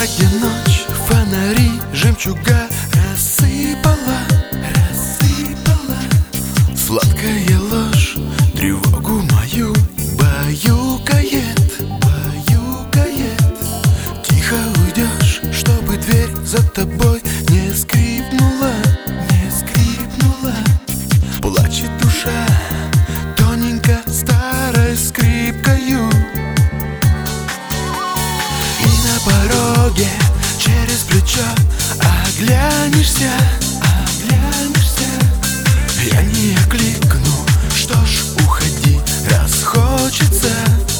где ночь, фонари, жемчуга рассыпала. Сладкая ложь тревогу мою баюкает. Тихо уйдешь, чтобы дверь за тобой не скрипнула. Плачет душа тоненько старой скрипкою. И на пороге через плечо оглянешься. Я не окликну, что ж, уходи, расхочется.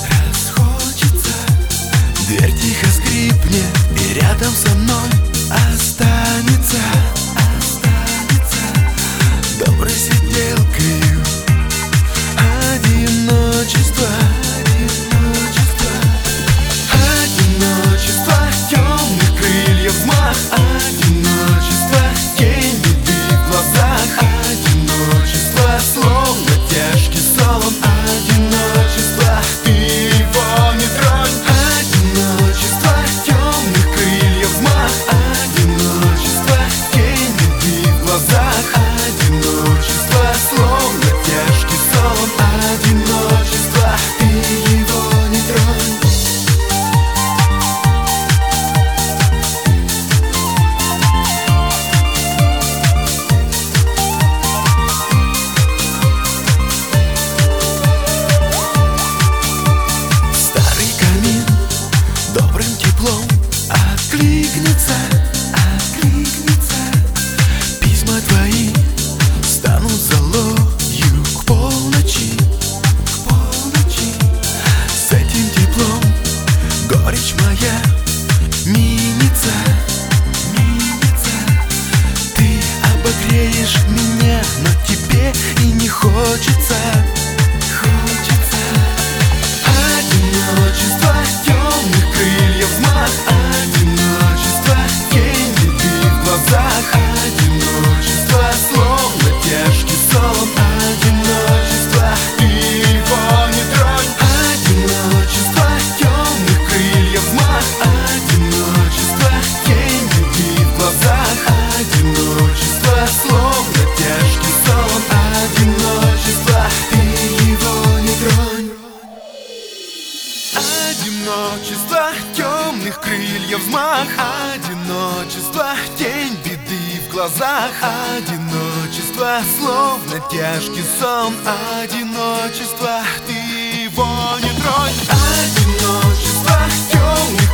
Дверь тихо скрипнет, и рядом со мной останется доброй сиделкою одиночество. Одиночество темных крыльев взмах. Одиночество тень беды в глазах. Одиночество словно тяжкий сон. Одиночество ты его не тронь. Одиночество темных крыльев взмах. Одиночество тень беды в глазах. Одиночество словно тяжкий сон. Одиночество ты его не тронь. Добрым теплом откликнется. Письма твои станут золою к полночи. С этим теплом горечь моя минится. Ты обогреешь меня, но тебе и не хочется. Одиночество темных крыльев взмах. Одиночество тень беды в глазах. Одиночество словно тяжкий сон. Одиночество ты его не тронь. Одиночество темных крыльев взмах. Одиночество тень беды в глазах. Одиночество словно тяжкий сон. Одиночество ты его не тронь. Одиночество темных крыльев взмах. Одиночество тень беды в глазах. Одиночество словно тяжкий сон. Одиночество ты его не тронь. Одиночество темных